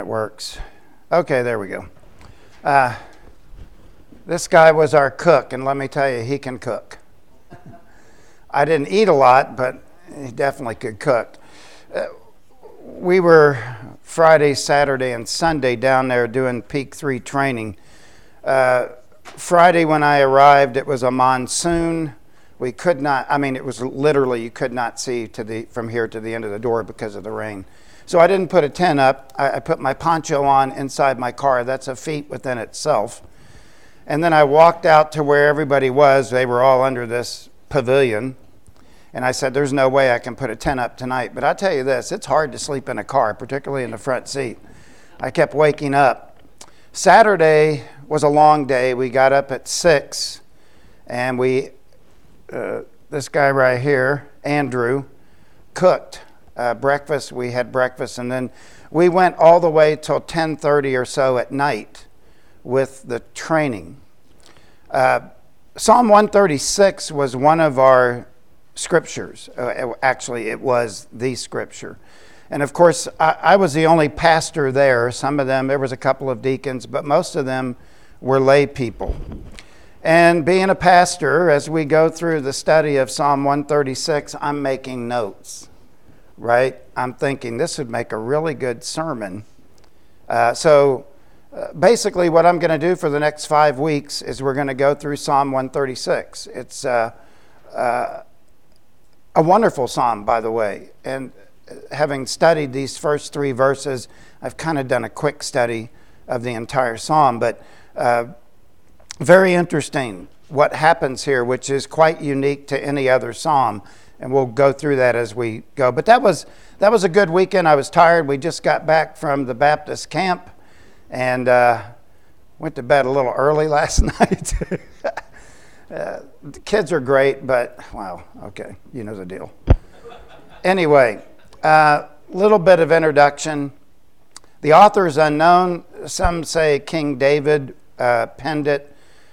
it works. Okay, there we go. This guy was our cook, and let me tell you, he can cook. I didn't eat a lot, but he definitely could cook. We were Friday, Saturday, and Sunday down there doing Peak 3 training. Friday when I arrived, it was a monsoon. We could not, it was literally, you could not see from here to the end of the door because of the rain. So I didn't put a tent up. I put my poncho on inside my car. That's a feat within itself. And then I walked out to where everybody was. They were all under this pavilion. And I said, there's no way I can put a tent up tonight. But I tell you this, it's hard to sleep in a car, particularly in the front seat. I kept waking up. Saturday was a long day. We got up at 6, and this guy right here, Andrew, cooked breakfast. We had breakfast, and then we went all the way till 10:30 or so at night with the training. Psalm 136 was one of our scriptures. Actually, it was the scripture. And of course, I was the only pastor there. Some of them, there was a couple of deacons, but most of them were lay people. And being a pastor, as we go through the study of Psalm 136, I'm making notes, right? I'm thinking this would make a really good sermon. So basically what I'm going to do for the next 5 weeks is we're going to go through Psalm 136. It's a wonderful psalm, by the way. And having studied these first 3 verses, I've kind of done a quick study of the entire psalm, but very interesting what happens here, which is quite unique to any other psalm, and we'll go through that as we go. But that was a good weekend. I was tired. We just got back from the Baptist camp and went to bed a little early last night. The kids are great, but, wow, okay, you know the deal. Anyway, little bit of introduction. The author is unknown. Some say King David penned it.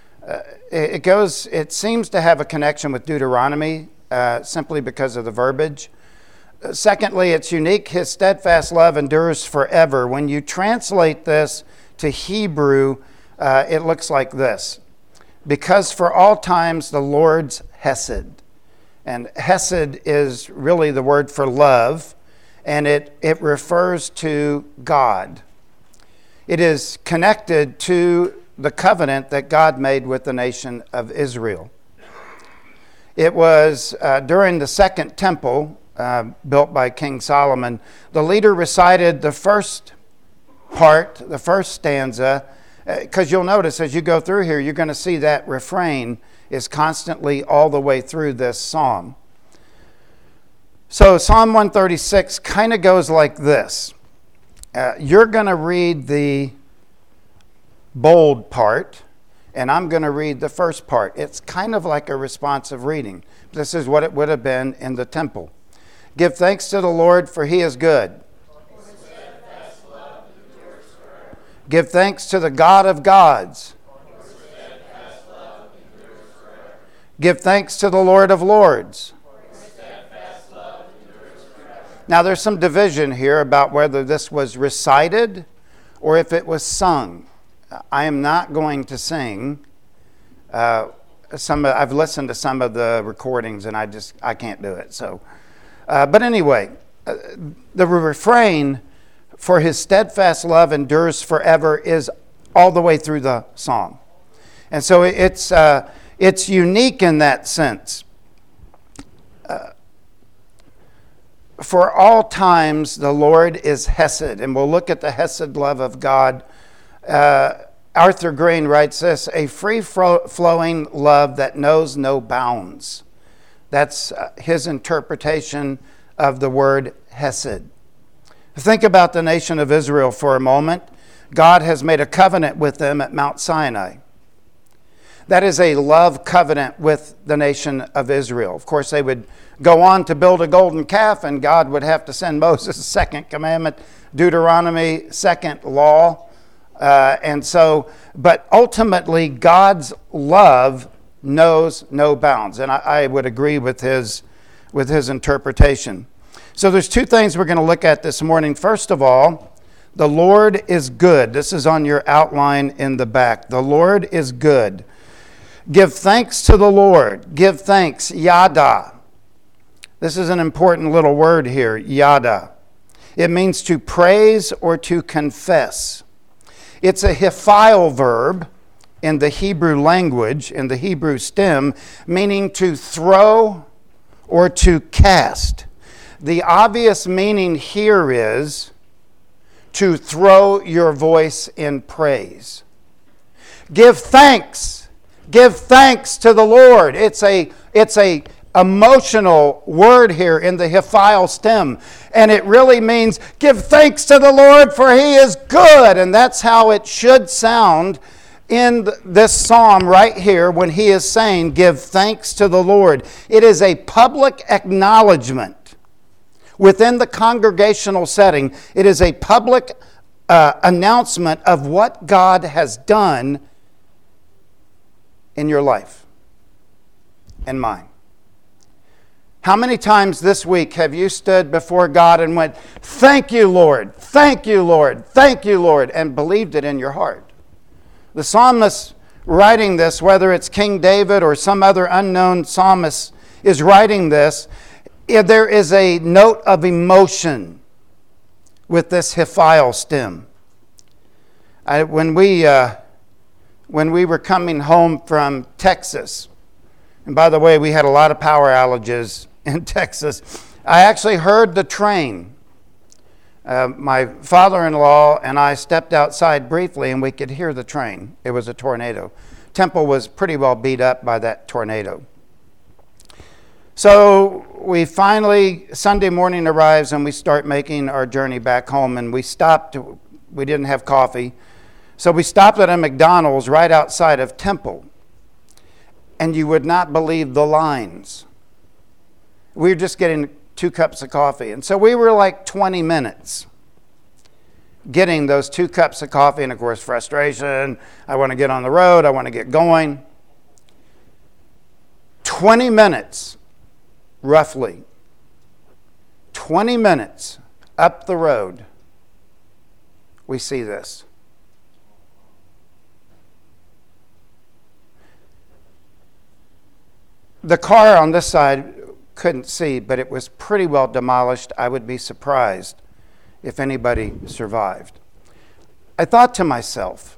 It seems to have a connection with Deuteronomy simply because of the verbiage. Secondly, it's unique. His steadfast love endures forever. When you translate this to Hebrew, it looks like this. Because for all times the Lord's Hesed. And Hesed is really the word for love, and it refers to God. It is connected to the covenant that God made with the nation of Israel. It was during the second temple built by King Solomon. The leader recited the first part, the first stanza, because you'll notice as you go through here, you're going to see that refrain is constantly all the way through this psalm. So Psalm 136 kind of goes like this. You're going to read the bold part, and I'm going to read the first part. It's kind of like a responsive reading. This is what it would have been in the temple. Give thanks to the Lord, for he is good. Give thanks to the God of gods. Give thanks to the Lord of lords. Now there's some division here about whether this was recited or if it was sung. I am not going to sing. I've listened to some of the recordings and I can't do it. So, but anyway, the refrain, for his steadfast love endures forever, is all the way through the psalm. And so it's unique in that sense. For all times the Lord is Hesed, and we'll look at the Hesed love of God. Arthur Green writes this: a free-flowing love that knows no bounds. That's his interpretation of the word Hesed. Think about the nation of Israel for a moment. God has made a covenant with them at Mount Sinai. That is a love covenant with the nation of Israel. Of course, they would go on to build a golden calf, and God would have to send Moses a second commandment, Deuteronomy, second law. But ultimately, God's love knows no bounds. And I would agree with his interpretation. So there's 2 things we're going to look at this morning. First of all, The Lord is good. This is on your outline in the back. The Lord is good. Give thanks to the Lord. Give thanks, yada. This is an important little word here, yada. It means to praise or to confess. It's a hiphil verb in the Hebrew language, in the Hebrew stem, meaning to throw or to cast. The obvious meaning here is to throw your voice in praise. Give thanks. Give thanks to the Lord. It's a emotional word here in the hiphil stem. And it really means give thanks to the Lord for He is good. And that's how it should sound in this psalm right here when he is saying give thanks to the Lord. It is a public acknowledgement. Within the congregational setting, it is a public announcement of what God has done in your life and mine. How many times this week have you stood before God and went, thank you, Lord, thank you, Lord, thank you, Lord, and believed it in your heart? The psalmist writing this, whether it's King David or some other unknown psalmist is writing this, there is a note of emotion with this hiphil stem. When we were coming home from Texas, and by the way, we had a lot of power outages in Texas, I actually heard the train. My father-in-law and I stepped outside briefly and we could hear the train. It was a tornado. Temple was pretty well beat up by that tornado. So we finally, Sunday morning arrives and we start making our journey back home, and we stopped. We didn't have coffee. So we stopped at a McDonald's right outside of Temple. And you would not believe the lines. We were just getting 2 cups of coffee. And so we were like 20 minutes getting those 2 cups of coffee. And of course, frustration. I want to get on the road. I want to get going. 20 minutes, roughly. 20 minutes up the road, we see this. The car on this side couldn't see, but it was pretty well demolished. I would be surprised if anybody survived. I thought to myself,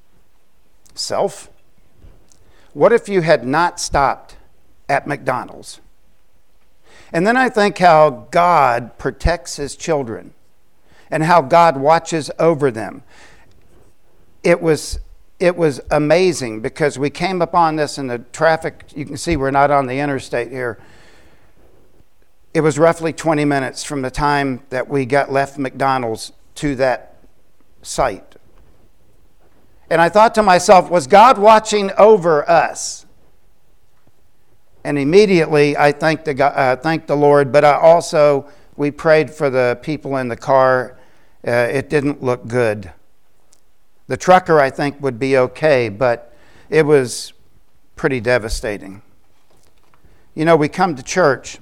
what if you had not stopped at McDonald's? And then I think how God protects His children and how God watches over them. It was amazing because we came upon this in the traffic. You can see we're not on the interstate here. It was roughly 20 minutes from the time that we left McDonald's to that site. And I thought to myself, was God watching over us? And immediately I thanked the Lord, but we prayed for the people in the car. It didn't look good. The trucker, I think, would be okay, but it was pretty devastating. You know, we come to church.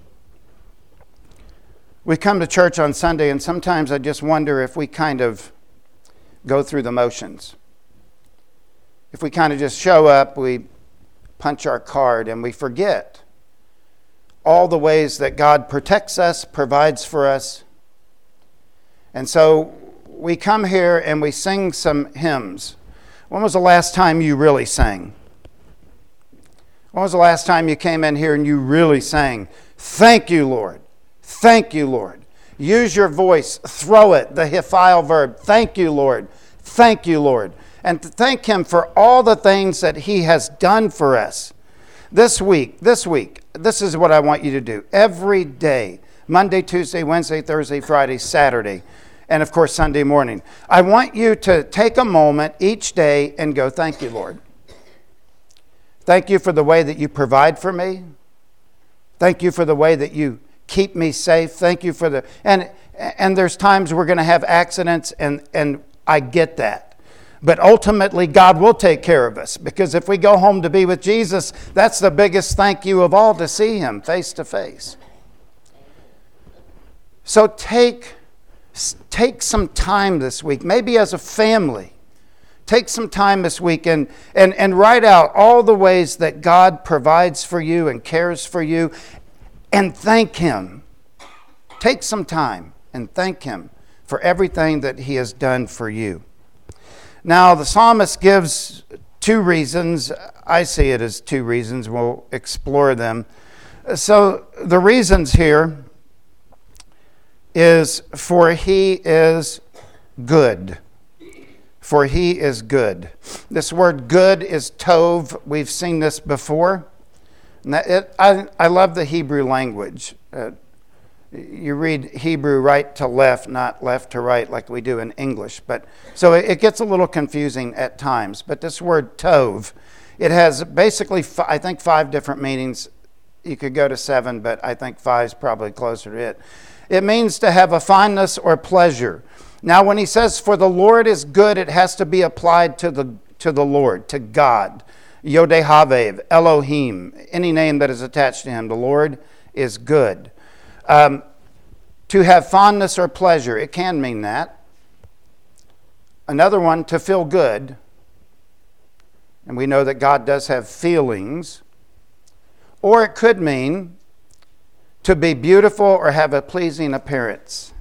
We come to church on Sunday, and sometimes I just wonder if we kind of go through the motions. If we kind of just show up, we punch our card, and we forget all the ways that God protects us, provides for us. And so we come here and we sing some hymns. When was the last time you really sang? When was the last time you came in here and you really sang, thank you, Lord. Thank you, Lord. Use your voice. Throw it, the hiphil verb. Thank you, Lord. Thank you, Lord. And to thank Him for all the things that He has done for us. This week, this is what I want you to do. Every day, Monday, Tuesday, Wednesday, Thursday, Friday, Saturday, and of course Sunday morning. I want you to take a moment each day and go, thank you, Lord. Thank you for the way that you provide for me. Thank you for the way that you keep me safe. Thank you for and there's times we're going to have accidents, and I get that. But ultimately, God will take care of us, because if we go home to be with Jesus, that's the biggest thank you of all, to see Him face to face. So take take some time this week, maybe as a family. Take some time this week and write out all the ways that God provides for you and cares for you, and thank Him. Take some time and thank Him for everything that He has done for you. Now, the psalmist gives two reasons. I see it as two reasons. We'll explore them. So the reasons here is for He is good. For He is good. This word good is tov. We've seen this before. I love the Hebrew language. You read Hebrew right to left, not left to right like we do in English. So it gets a little confusing at times. But this word tov, it has basically, I think, 5 different meanings. You could go to 7, but I think 5 is probably closer to it. It means to have a fondness or pleasure. Now, when he says, for the Lord is good, it has to be applied to the Lord, to God. Yod-Heh-Vav, Elohim, any name that is attached to Him. The Lord is good. To have fondness or pleasure, it can mean that. Another one, to feel good. And we know that God does have feelings. Or it could mean to be beautiful or have a pleasing appearance.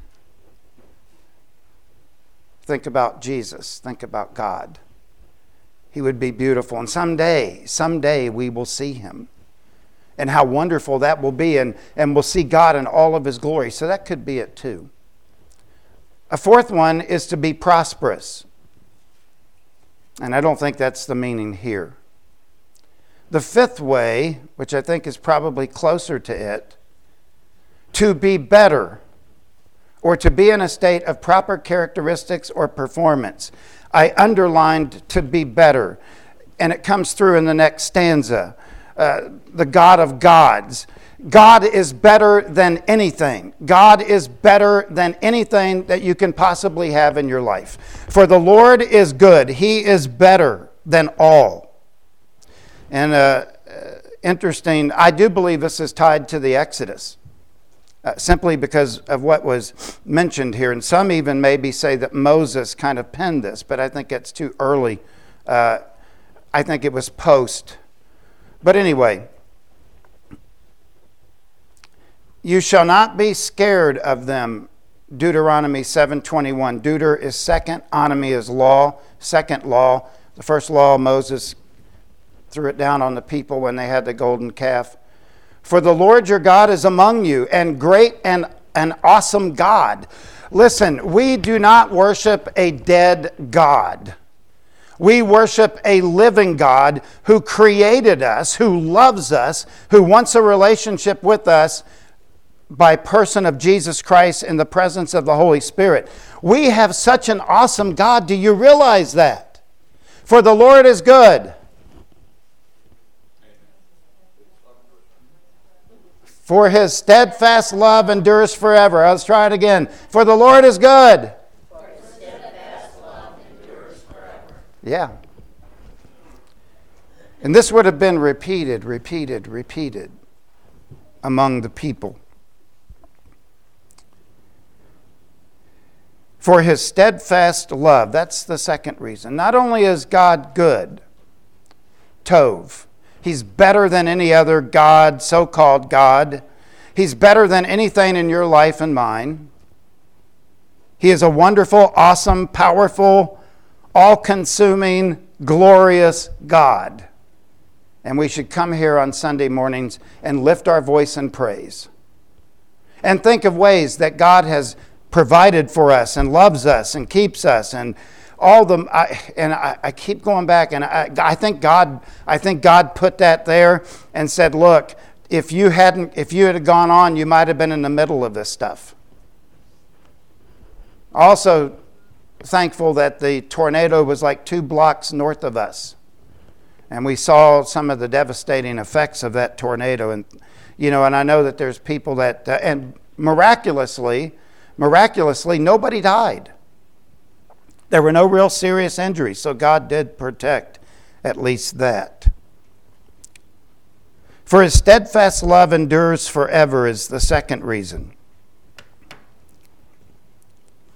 Think about Jesus. Think about God. He would be beautiful. And someday we will see Him. And how wonderful that will be. And we'll see God in all of His glory. So that could be it too. A fourth one is to be prosperous. And I don't think that's the meaning here. The fifth way, which I think is probably closer to it, to be better, or to be in a state of proper characteristics or performance. I underlined to be better, and it comes through in the next stanza. The God of gods. God is better than anything. God is better than anything that you can possibly have in your life. For the Lord is good. He is better than all. And interesting, I do believe this is tied to the Exodus. Simply because of what was mentioned here. And some even maybe say that Moses kind of penned this, but I think it's too early. I think it was post. But anyway, you shall not be scared of them, Deuteronomy 7:21. Deuter is second, onomy is law, second law. The first law, Moses threw it down on the people when they had the golden calf. For the Lord your God is among you, and great and an awesome God. Listen, we do not worship a dead God. We worship a living God who created us, who loves us, who wants a relationship with us by person of Jesus Christ in the presence of the Holy Spirit. We have such an awesome God. Do you realize that? For the Lord is good. For His steadfast love endures forever. Let's try it again. For the Lord is good. For His steadfast love endures forever. Yeah. And this would have been repeated among the people. For His steadfast love. That's the second reason. Not only is God good, Tov. He's better than any other God, so-called God. He's better than anything in your life and mine. He is a wonderful, awesome, powerful, all-consuming, glorious God. And we should come here on Sunday mornings and lift our voice in praise. And think of ways that God has provided for us and loves us and keeps us and all the I keep going back, and I think God put that there and said, look, if you had gone on, you might have been in the middle of this stuff. Also thankful that the tornado was like 2 blocks north of us, and we saw some of the devastating effects of that tornado. And and I know that there's people that and miraculously nobody died. There were no real serious injuries, so God did protect at least that. For His steadfast love endures forever is the second reason.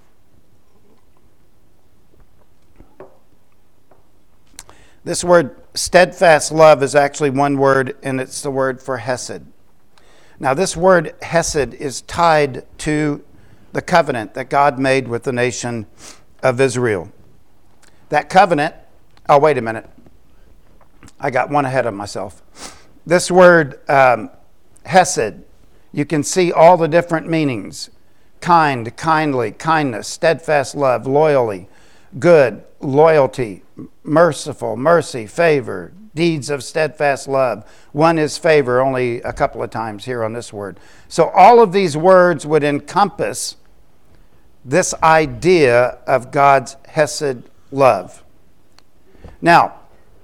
This word steadfast love is actually one word, and it's the word for hesed. Now, this word hesed is tied to the covenant that God made with the nation of Israel. That covenant, oh, wait a minute. I got one ahead of myself. This word hesed, you can see all the different meanings. Kind, kindly, kindness, steadfast love, loyally, good, loyalty, merciful, mercy, favor, deeds of steadfast love. One is favor, only a couple of times here on this word. So all of these words would encompass this idea of God's hesed love. Now,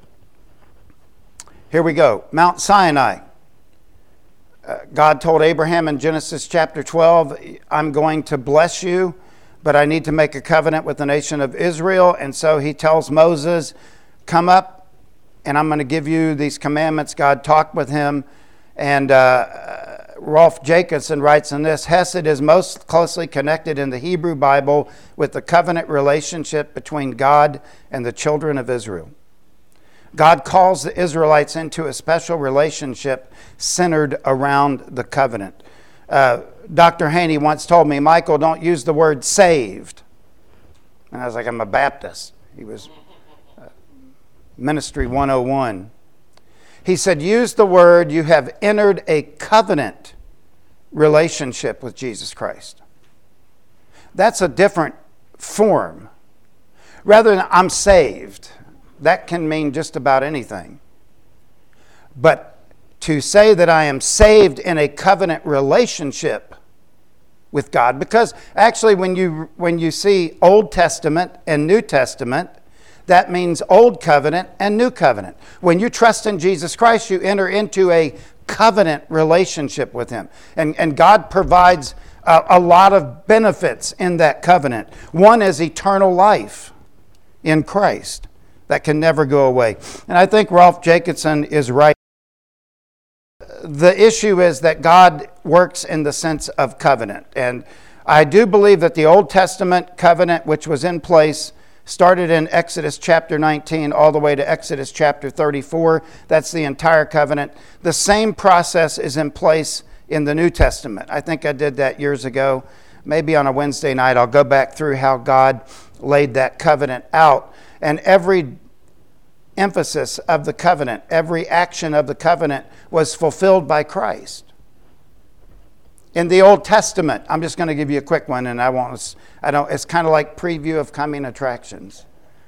here we go. Mount Sinai. God told Abraham in Genesis chapter 12, I'm going to bless you, but I need to make a covenant with the nation of Israel. And so he tells Moses, come up, and I'm going to give you these commandments. God talked with him. And Rolf Jacobson writes in this, Hesed is most closely connected in the Hebrew Bible with the covenant relationship between God and the children of Israel. God calls the Israelites into a special relationship centered around the covenant. Dr. Haney once told me, Michael, don't use the word saved. And I was like, I'm a Baptist. He was Ministry 101. He said, use the word, you have entered a covenant relationship with Jesus Christ. That's a different form. Rather than I'm saved, that can mean just about anything. But to say that I am saved in a covenant relationship with God, because actually when you see Old Testament and New Testament, that means Old Covenant and New Covenant. When you trust in Jesus Christ, you enter into a covenant relationship with Him. And God provides a lot of benefits in that covenant. One is eternal life in Christ that can never go away. And I think Rolf Jacobson is right. The issue is that God works in the sense of covenant. And I do believe that the Old Testament covenant, which was in place, started in Exodus chapter 19 all the way to Exodus chapter 34. That's the entire covenant. The same process is in place in the New Testament. I think I did that years ago. Maybe on a Wednesday night I'll go back through how God laid that covenant out. And every emphasis of the covenant, every action of the covenant was fulfilled by Christ. In the Old Testament, I'm just going to give you a quick one, and it's kind of like preview of coming attractions.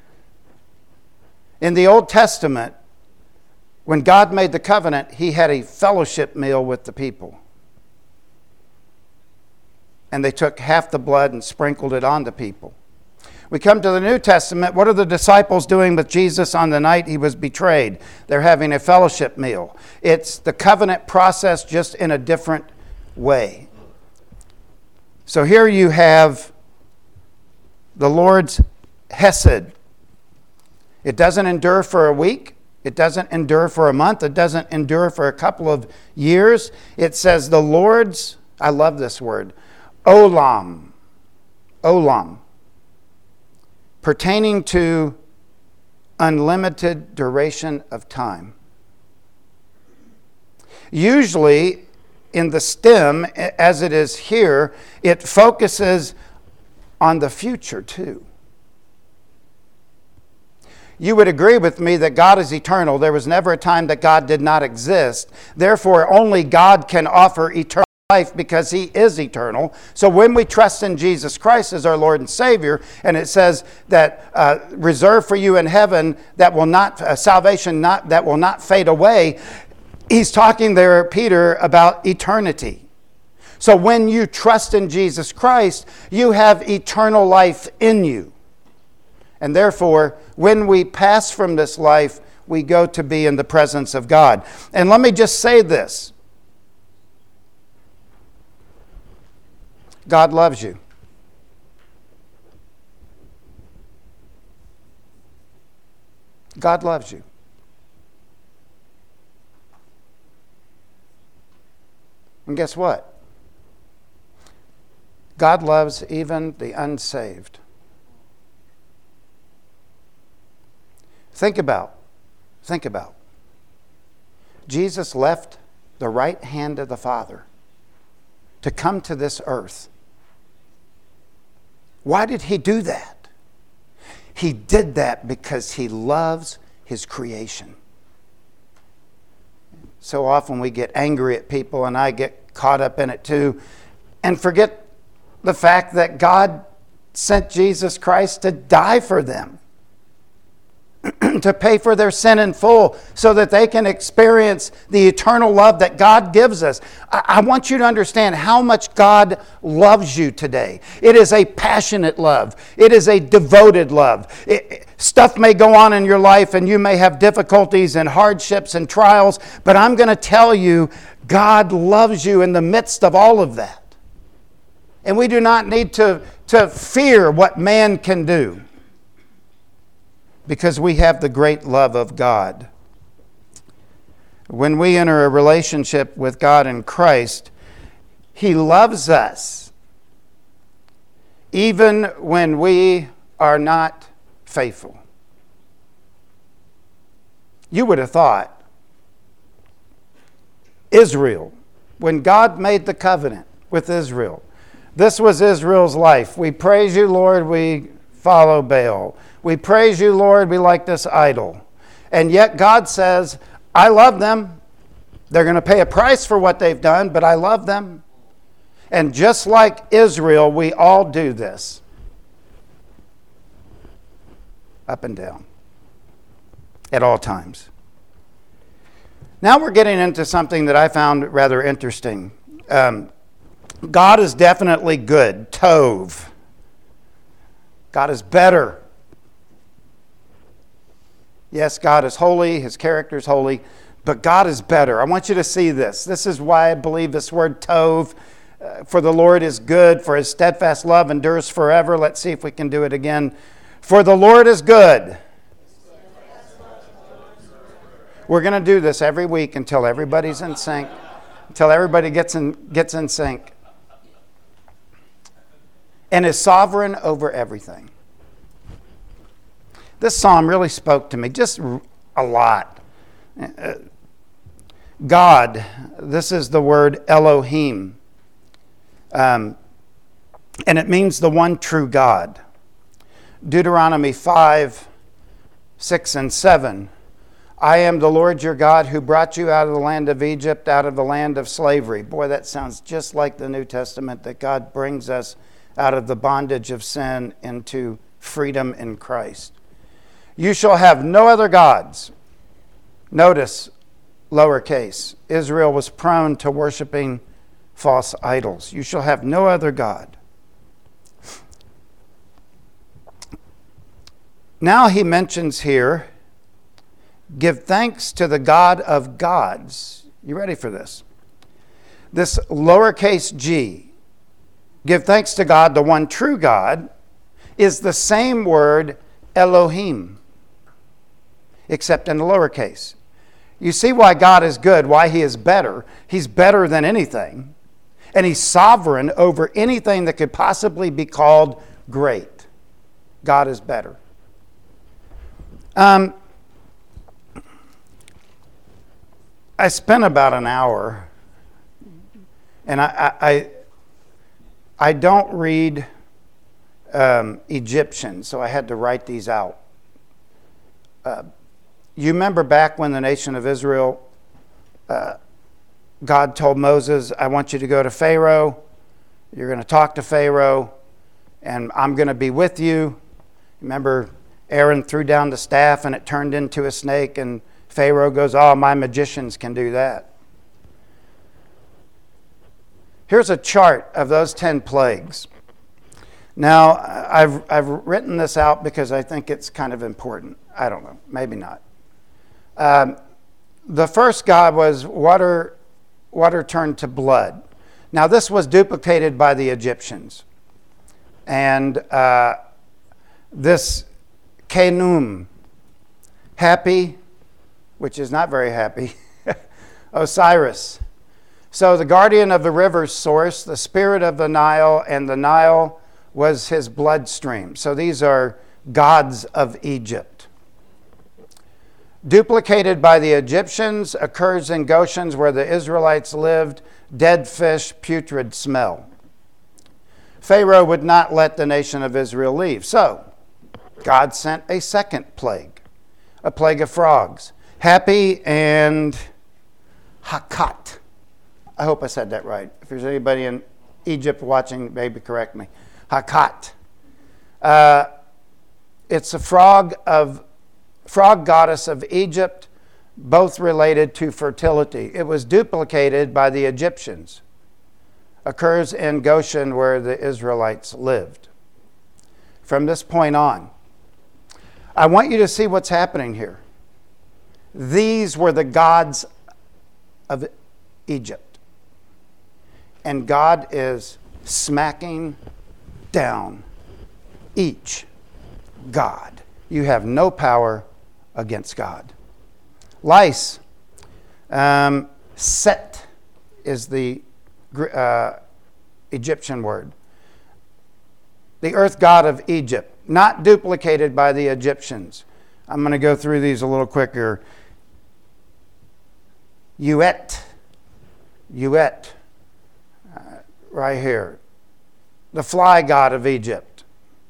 In the Old Testament, when God made the covenant, He had a fellowship meal with the people. And they took half the blood and sprinkled it on the people. We come to the New Testament. What are the disciples doing with Jesus on the night He was betrayed? They're having a fellowship meal. It's the covenant process just in a different way. So here you have the Lord's hesed. It doesn't endure for a week. It doesn't endure for a month. It doesn't endure for a couple of years. It says the Lord's, I love this word, olam, pertaining to unlimited duration of time. Usually, in the stem, as it is here, it focuses on the future too. You would agree with me that God is eternal. There was never a time that God did not exist. Therefore, only God can offer eternal life because He is eternal. So when we trust in Jesus Christ as our Lord and Savior, and it says that reserved for you in heaven that will not salvation that will not fade away, he's talking there, Peter, about eternity. So when you trust in Jesus Christ, you have eternal life in you. And therefore, when we pass from this life, we go to be in the presence of God. And let me just say this. God loves you. God loves you. And guess what? God loves even the unsaved. Think about Think about. Jesus left the right hand of the Father to come to this earth. Why did he do that? He did that because he loves his creation. So often we get angry at people, and I get caught up in it too, and forget the fact that God sent Jesus Christ to die for them, to pay for their sin in full so that they can experience the eternal love that God gives us. I want you to understand how much God loves you today. It is a passionate love. It is a devoted love. Stuff may go on in your life and you may have difficulties and hardships and trials, but I'm going to tell you, God loves you in the midst of all of that. And we do not need to fear what man can do, because we have the great love of God. When we enter a relationship with God in Christ, he loves us even when we are not faithful. You would have thought Israel, when God made the covenant with Israel, this was Israel's life. We praise you, Lord, we follow Baal. We praise you, Lord, we like this idol. And yet God says, I love them. They're going to pay a price for what they've done, but I love them. And just like Israel, we all do this. Up and down. At all times. Now we're getting into something that I found rather interesting. God is definitely good. Tov. God is better. Yes, God is holy. His character is holy. But God is better. I want you to see this. This is why I believe this word tov, for the Lord is good, for his steadfast love endures forever. Let's see if we can do it again. For the Lord is good. We're going to do this every week until everybody's in sync, until everybody gets in sync. And is sovereign over everything. This psalm really spoke to me just a lot. God, this is the word Elohim. And it means the one true God. Deuteronomy 5, 6, and 7. I am the Lord your God who brought you out of the land of Egypt, out of the land of slavery. Boy, that sounds just like the New Testament, that God brings us out of the bondage of sin into freedom in Christ. You shall have no other gods. Notice, lowercase. Israel was prone to worshiping false idols. You shall have no other God. Now he mentions here, give thanks to the God of gods. You ready for this? This lowercase g, give thanks to God, the one true God, is the same word Elohim, except in the lowercase. You see why God is good, why he is better. He's better than anything. And he's sovereign over anything that could possibly be called great. God is better. I spent about an hour, and I don't read Egyptian, so I had to write these out. You remember back when the nation of Israel, God told Moses, I want you to go to Pharaoh. You're going to talk to Pharaoh, and I'm going to be with you. Remember, Aaron threw down the staff, and it turned into a snake, and Pharaoh goes, oh, my magicians can do that. Here's a chart of those 10 plagues. Now, I've written this out because I think it's kind of important. I don't know, maybe not. The first god was water turned to blood. Now, this was duplicated by the Egyptians. And this Kenum, happy, which is not very happy, Osiris. So the guardian of the river's source, the spirit of the Nile, and the Nile was his bloodstream. So these are gods of Egypt. Duplicated by the Egyptians, occurs in Goshen where the Israelites lived, dead fish, putrid smell. Pharaoh would not let the nation of Israel leave. So, God sent a second plague, a plague of frogs. Happy and Hakat. I hope I said that right. If there's anybody in Egypt watching, maybe correct me. Hakat. It's a frog goddess of Egypt, both related to fertility. It was duplicated by the Egyptians. Occurs in Goshen where the Israelites lived. From this point on, I want you to see what's happening here. These were the gods of Egypt. And God is smacking down each god. You have no power against God. Lice. Set is the Egyptian word. The earth god of Egypt, not duplicated by the Egyptians. I'm going to go through these a little quicker. Uet, right here. The fly god of Egypt.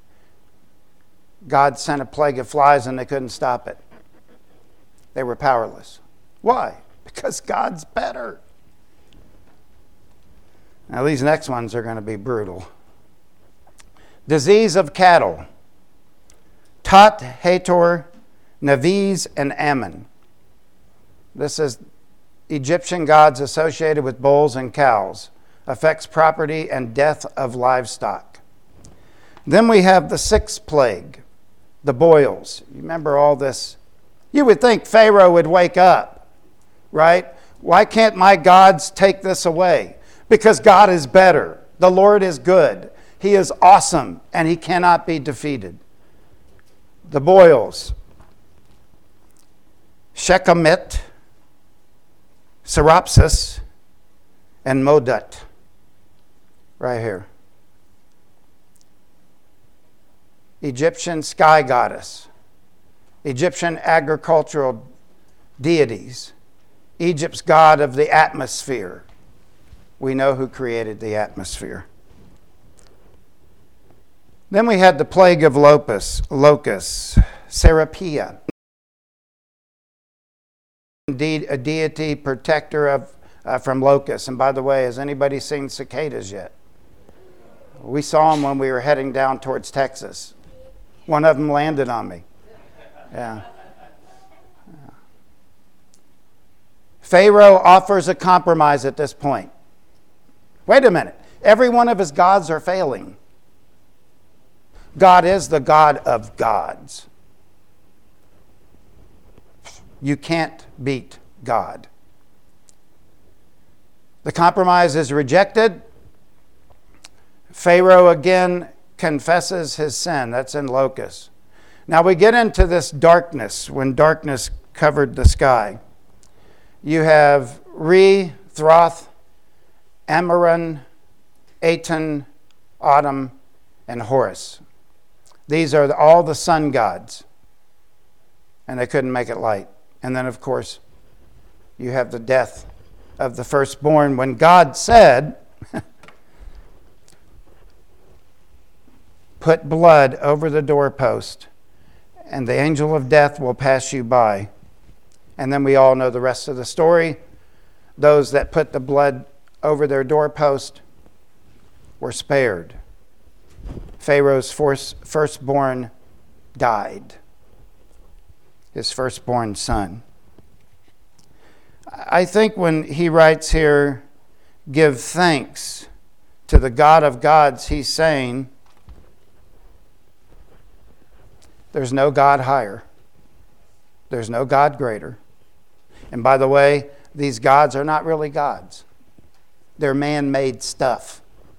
God sent a plague of flies and they couldn't stop it. They were powerless. Why? Because God's better. Now these next ones are going to be brutal. Disease of cattle. Tot, Hator, Naviz, and Ammon. This is Egyptian gods associated with bulls and cows. Affects property and death of livestock. Then we have the sixth plague, the boils. You remember all this? You would think Pharaoh would wake up, right? Why can't my gods take this away? Because God is better. The Lord is good. He is awesome, and he cannot be defeated. The boils. Shechemit, Seropsis, and Modut. Right here. Egyptian sky goddess. Egyptian agricultural deities. Egypt's god of the atmosphere. We know who created the atmosphere. Then we had the plague of locusts, Serapia. Indeed, a deity protector of from locusts. And by the way, has anybody seen cicadas yet? We saw them when we were heading down towards Texas. One of them landed on me. Yeah. Pharaoh offers a compromise at this point. Wait a minute. Every one of his gods are failing. God is the God of gods. You can't beat God. The compromise is rejected. Pharaoh again confesses his sin. That's in locusts. Now we get into this darkness, when darkness covered the sky. You have Re, Throth, Amaran, Aton, Autumn, and Horus. These are all the sun gods. And they couldn't make it light. And then, of course, you have the death of the firstborn when God said, put blood over the doorpost, and the angel of death will pass you by. And then we all know the rest of the story. Those that put the blood over their doorpost were spared. Pharaoh's firstborn died. His firstborn son. I think when he writes here, give thanks to the God of gods, he's saying, there's no God higher. There's no God greater. And by the way, these gods are not really gods. They're man-made stuff.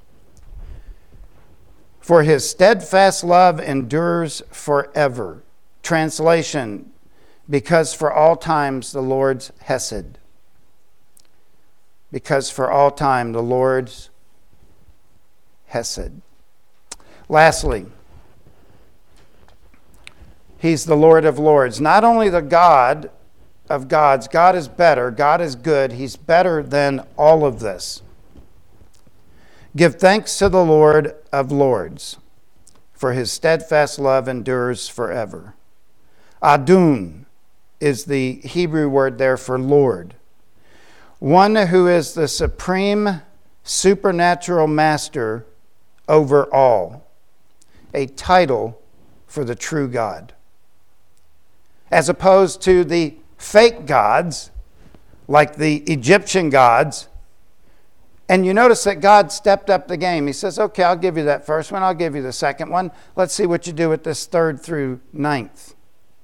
For his steadfast love endures forever. Translation, because for all times the Lord's Hesed. Because for all time the Lord's Hesed. Lastly, he's the Lord of Lords. Not only the God of gods. God is better. God is good. He's better than all of this. Give thanks to the Lord of Lords, for his steadfast love endures forever. Adon is the Hebrew word there for Lord. One who is the supreme supernatural master over all. A title for the true God. As opposed to the fake gods, like the Egyptian gods. And you notice that God stepped up the game. He says, okay, I'll give you that first one. I'll give you the second one. Let's see what you do with this 3rd through 9th.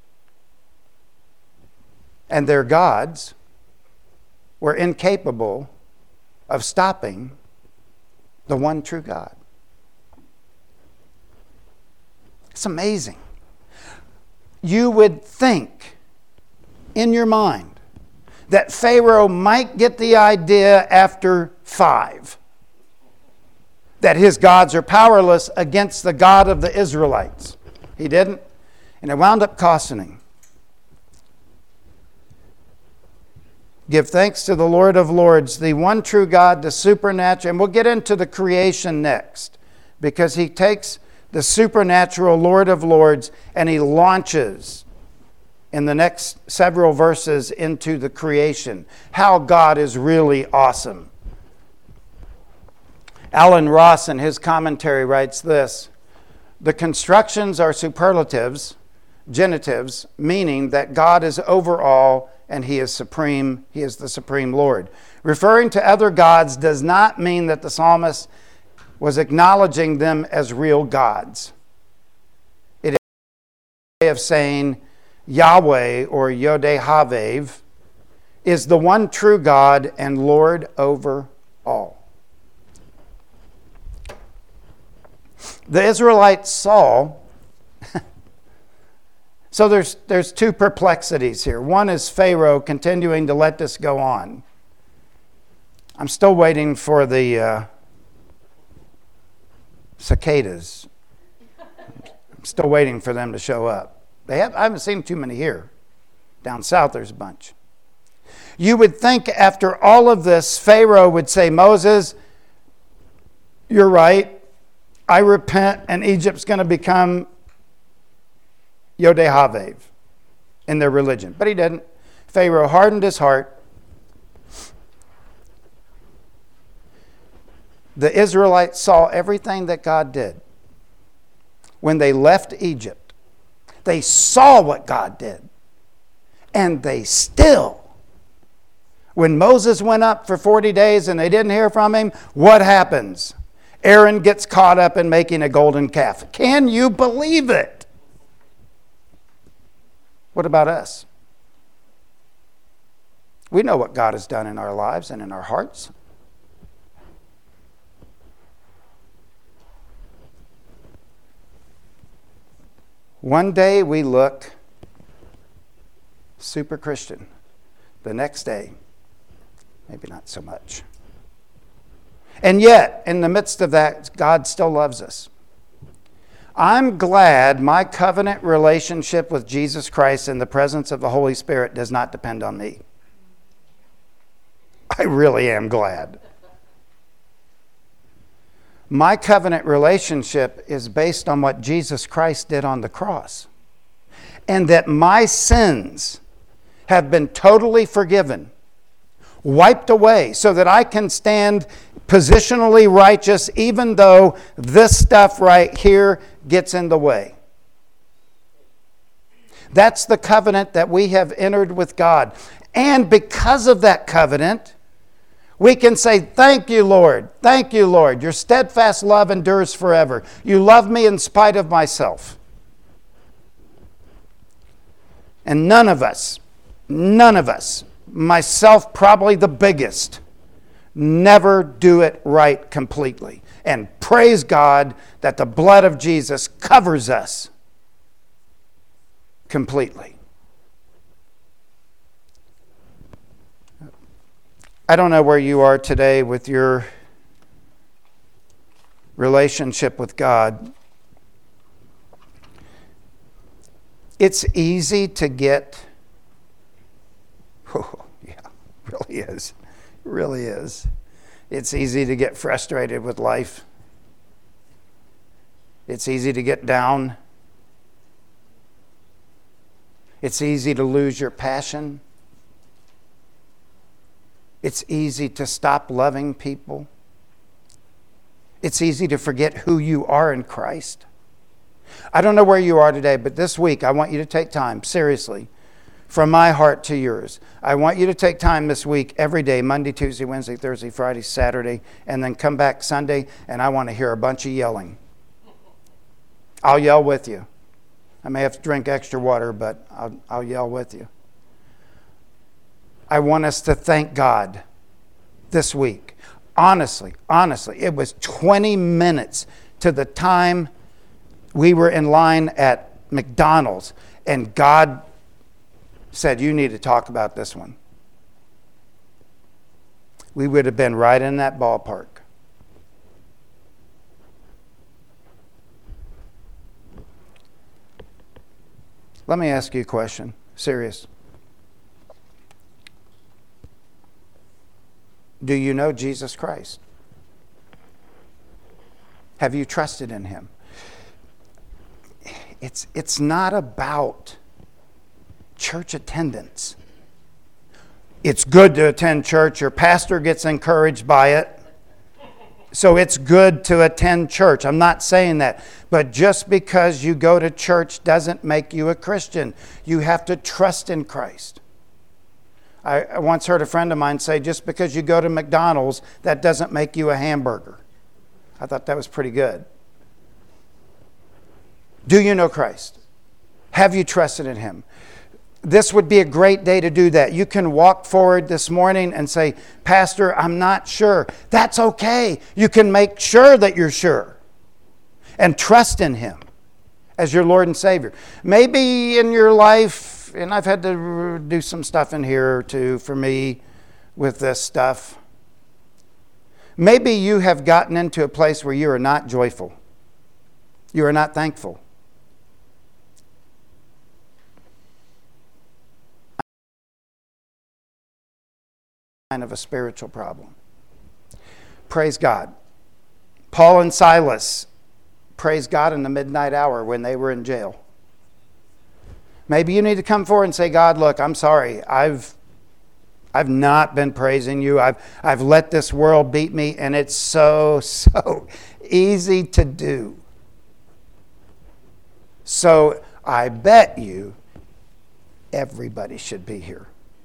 And their gods were incapable of stopping the one true God. It's amazing. You would think in your mind that Pharaoh might get the idea after 5 that his gods are powerless against the God of the Israelites. He didn't, and it wound up costing him. Give thanks to the Lord of Lords, the one true God, the supernatural. And we'll get into the creation next, because he takes the supernatural Lord of Lords and he launches in the next several verses into the creation. How God is really awesome. Alan Ross in his commentary writes this: the constructions are superlatives, genitives, meaning that God is over all and he is supreme, he is the supreme Lord. Referring to other gods does not mean that the psalmist was acknowledging them as real gods. It is a way of saying Yahweh, or Yod-Heh-Vav, is the one true God and Lord over all. The Israelites saw, so there's 2 perplexities here. One is Pharaoh continuing to let this go on. I'm still waiting for the cicadas. I'm still waiting for them to show up. I haven't seen too many here. Down south there's a bunch. You would think after all of this, Pharaoh would say, Moses, you're right. I repent, and Egypt's going to become Yod-Heh-Vav in their religion. But he didn't. Pharaoh hardened his heart. The Israelites saw everything that God did. When they left Egypt, they saw what God did. And they still, when Moses went up for 40 days and they didn't hear from him, what happens? Aaron gets caught up in making a golden calf. Can you believe it? What about us? We know what God has done in our lives and in our hearts. One day we look super Christian. The next day, maybe not so much. And yet, in the midst of that, God still loves us. I'm glad my covenant relationship with Jesus Christ in the presence of the Holy Spirit does not depend on me. I really am glad. My covenant relationship is based on what Jesus Christ did on the cross. And that my sins have been totally forgiven, wiped away, so that I can stand positionally righteous even though this stuff right here gets in the way. That's the covenant that we have entered with God. And because of that covenant, we can say, thank you, Lord. Thank you, Lord. Your steadfast love endures forever. You love me in spite of myself. And none of us, myself probably the biggest, never do it right completely. And praise God that the blood of Jesus covers us completely. I don't know where you are today with your relationship with God. It's easy to get really is. It really is. It's easy to get frustrated with life. It's easy to get down. It's easy to lose your passion. It's easy to stop loving people. It's easy to forget who you are in Christ. I don't know where you are today, but this week I want you to take time, seriously, from my heart to yours. I want you to take time this week, every day, Monday, Tuesday, Wednesday, Thursday, Friday, Saturday, and then come back Sunday, and I want to hear a bunch of yelling. I'll yell with you. I may have to drink extra water, but I'll yell with you. I want us to thank God this week. Honestly, it was 20 minutes to the time we were in line at McDonald's, and God said, you need to talk about this one. We would have been right in that ballpark. Let me ask you a question. Serious. Do you know Jesus Christ? Have you trusted in him? It's not about church attendance. It's good to attend church. Your pastor gets encouraged by it. So it's good to attend church. I'm not saying that. But just because you go to church doesn't make you a Christian. You have to trust in Christ. I once heard a friend of mine say, just because you go to McDonald's, that doesn't make you a hamburger. I thought that was pretty good. Do you know Christ? Have you trusted in him? This would be a great day to do that. You can walk forward this morning and say, Pastor, I'm not sure. That's okay. You can make sure that you're sure and trust in him as your Lord and Savior. Maybe in your life, and I've had to do some stuff in here too for me with this stuff. Maybe you have gotten into a place where you are not joyful. You are not thankful. Of a spiritual problem. Praise God. Paul and Silas praised God in the midnight hour when they were in jail. Maybe you need to come forward and say, God, look, I'm sorry. I've not been praising you. I've let this world beat me, and it's so easy to do. So I bet you everybody should be here.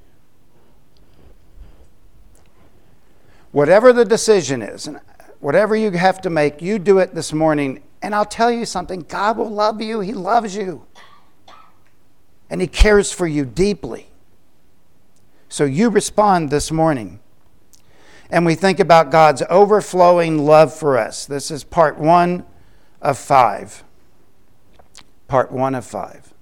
Whatever the decision is, and whatever you have to make, you do it this morning. And I'll tell you something, God will love you. He loves you. And he cares for you deeply. So you respond this morning. And we think about God's overflowing love for us. This is part 1 of 5. Part 1 of 5.